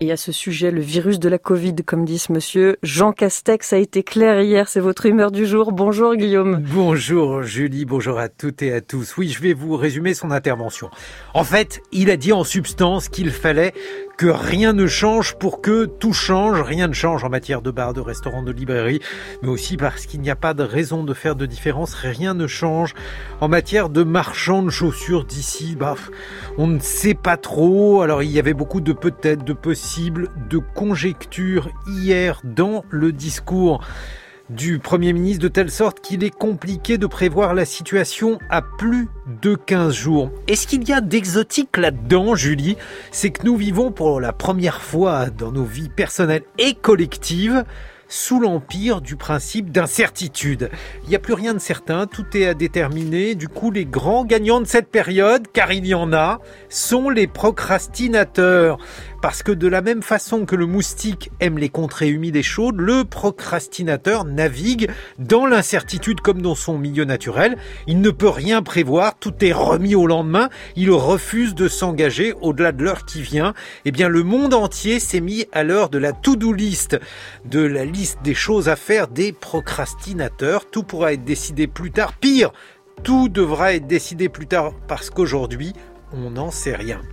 Et à ce sujet, le virus de la Covid, comme dit ce monsieur, Jean Castex a été clair hier, c'est votre humeur du jour. Bonjour Guillaume. Bonjour Julie, bonjour à toutes et à tous. Oui, je vais vous résumer son intervention. En fait, il a dit en substance qu'il fallait que rien ne change pour que tout change. Rien ne change en matière de bars, de restaurants, de librairies, mais aussi parce qu'il n'y a pas de raison de faire de différence. Rien ne change en matière de marchands de chaussures d'ici. On ne sait pas trop. Alors, il y avait beaucoup de peut-être, de possibles, de conjectures hier dans le discours du Premier ministre, de telle sorte qu'il est compliqué de prévoir la situation à plus de 15 jours. Et ce qu'il y a d'exotique là-dedans, Julie, c'est que nous vivons pour la première fois dans nos vies personnelles et collectives sous l'empire du principe d'incertitude. Il n'y a plus rien de certain, tout est à déterminer. Du coup, les grands gagnants de cette période, car il y en a, sont les procrastinateurs. Parce que de la même façon que le moustique aime les contrées humides et chaudes, le procrastinateur navigue dans l'incertitude comme dans son milieu naturel. Il ne peut rien prévoir, tout est remis au lendemain. Il refuse de s'engager au-delà de l'heure qui vient. Eh bien, le monde entier s'est mis à l'heure de la to-do list, de la liste des choses à faire des procrastinateurs. Tout pourra être décidé plus tard. Pire, tout devra être décidé plus tard parce qu'aujourd'hui, on n'en sait rien.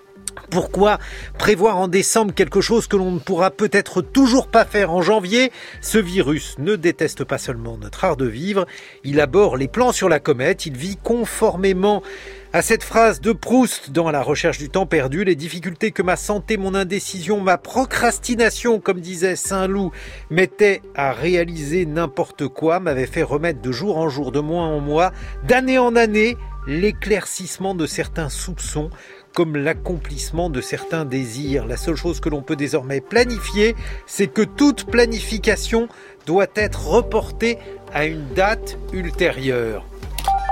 Pourquoi prévoir en décembre quelque chose que l'on ne pourra peut-être toujours pas faire en janvier ? Ce virus ne déteste pas seulement notre art de vivre, il aborde les plans sur la comète, il vit conformément à cette phrase de Proust dans La recherche du temps perdu, les difficultés que ma santé, mon indécision, ma procrastination, comme disait Saint-Loup, mettaient à réaliser n'importe quoi, m'avaient fait remettre de jour en jour, de mois en mois, d'année en année, l'éclaircissement de certains soupçons, comme l'accomplissement de certains désirs. La seule chose que l'on peut désormais planifier, c'est que toute planification doit être reportée à une date ultérieure.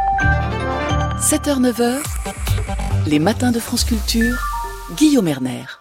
7h-9h, les matins de France Culture, Guillaume Erner.